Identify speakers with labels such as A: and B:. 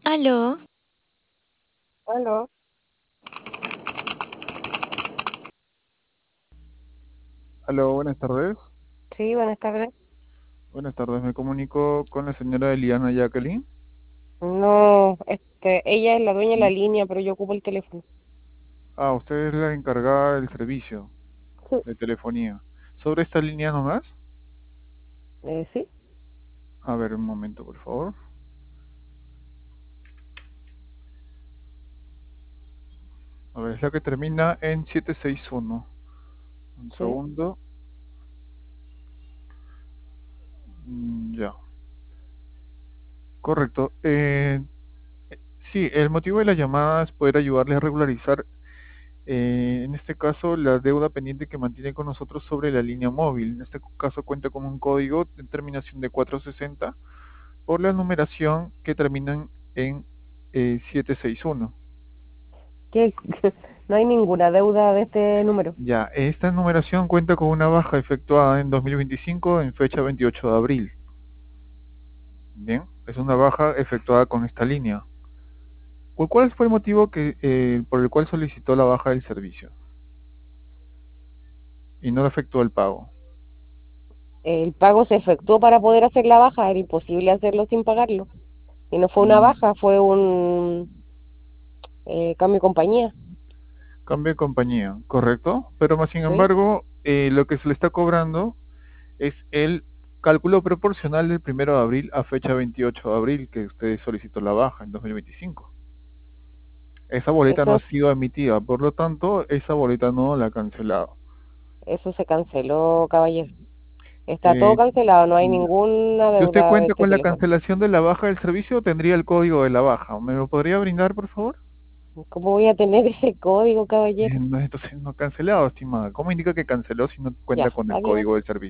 A: Aló,
B: Aló,
C: Aló, buenas tardes.
B: sí, buenas tardes.
C: Buenas tardes, me comunico con la señora Eliana Jacqueline.
B: No, ella es la dueña de la
C: ¿Sí?
B: línea, pero yo ocupo el teléfono.
C: Ah, usted es la encargada del servicio
B: Sí,
C: de telefonía. ¿Sobre esta línea nomás?
B: sí,
C: A ver, un momento, por favor. A ver, es la que termina en 761. Un
B: sí.
C: segundo. Ya, correcto. Sí, el motivo de la llamada es poder ayudarle a regularizar, en este caso, la deuda pendiente que mantiene con nosotros sobre la línea móvil. En este caso cuenta con un código de terminación de 460 por la numeración que terminan en 761.
B: Que no hay ninguna deuda de este número.
C: Ya, esta numeración cuenta con una baja efectuada en 2025 en fecha 28 de abril. Bien, es una baja efectuada con esta línea. ¿Cuál fue el motivo por el cual solicitó la baja del servicio y no efectuó el pago?
B: El pago se efectuó para poder hacer la baja, era imposible hacerlo sin pagarlo. Y no fue una
C: Mm,
B: baja, fue un cambio de compañía.
C: Cambio de compañía, ¿correcto? Pero más sin
B: Sí,
C: embargo, lo que se le está cobrando es el cálculo proporcional del 1 de abril a fecha 28 de abril que usted solicitó la baja en 2025. Esa boleta no
B: eso,
C: ha sido emitida, por lo tanto, esa boleta no la ha cancelado.
B: eso se canceló, caballero. Está todo
C: Eh,
B: cancelado, no hay
C: ya.
B: ninguna
C: Si usted
B: deuda de
C: cuenta
B: este
C: con la
B: teléfono.
C: cancelación de la baja del servicio, tendría el código de la baja. ¿Me lo podría brindar, por favor?
B: ¿Cómo voy a tener ese código, caballero?
C: No, entonces no ha cancelado, estimada. ¿Cómo indica que canceló si no cuenta
B: Ya,
C: con el
B: adiós.
C: código del servicio?